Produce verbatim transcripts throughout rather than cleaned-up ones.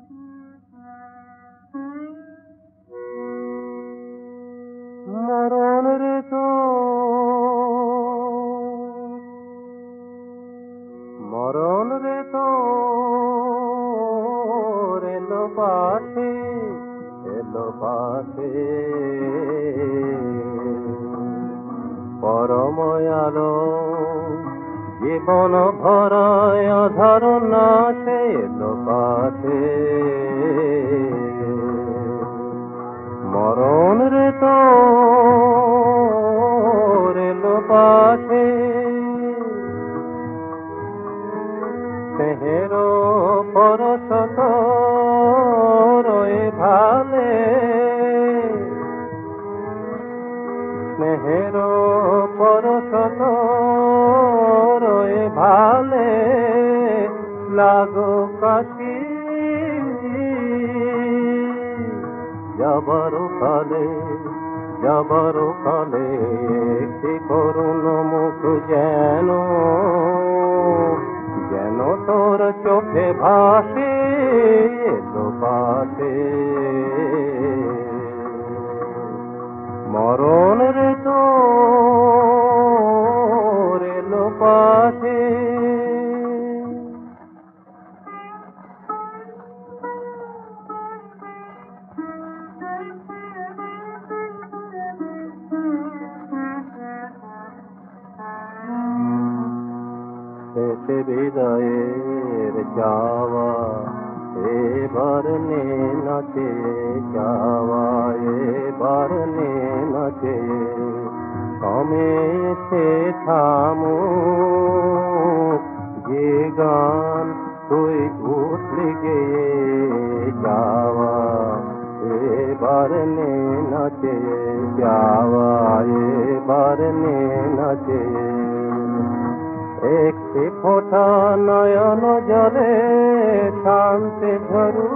মরণ রে তো মরণ রে তো এলো পাশে এলো পাশে পরময়ালো জীবন ভরায় আধার নাশে এলো পাশে মরণ রে তো এলো পাশে স্নেহের পরশত রয়ে ভালে স্নেহের পরশত রয়ে ভালে লাগো কাশি যাবার কালে যাবার কালে একটি করুণ মুখ যেন যেন তোর চোখে ভাসে এলো পাশে মরণ রে তো এলো পাশে শেষে বিদায়ের যাওয়া এবার নে নাচে যাওয়া এবার নে নাচে কমেছে থামো যে গান তুই উঠলি গিয়ে যাওয়া এবার নে নাচে যাওয়া এবার নে নাচে একটি ফোঁটা নয়ন জলে শান্তি ঝরু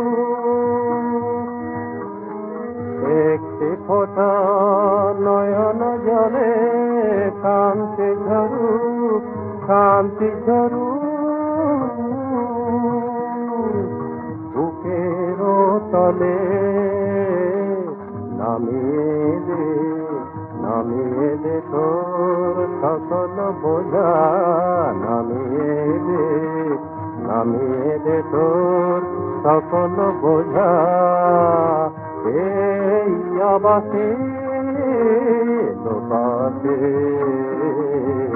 একটি ফোঁটা নয়ন জলে শান্তি ঝরু শান্তি ঝরু বুকের তলে নামিয়ে দে নামিয়ে দে তোর সকল বোঝা নামিয়ে দে নামিয়ে দে তোর সকল বোঝা এই আবাসে লোকাতে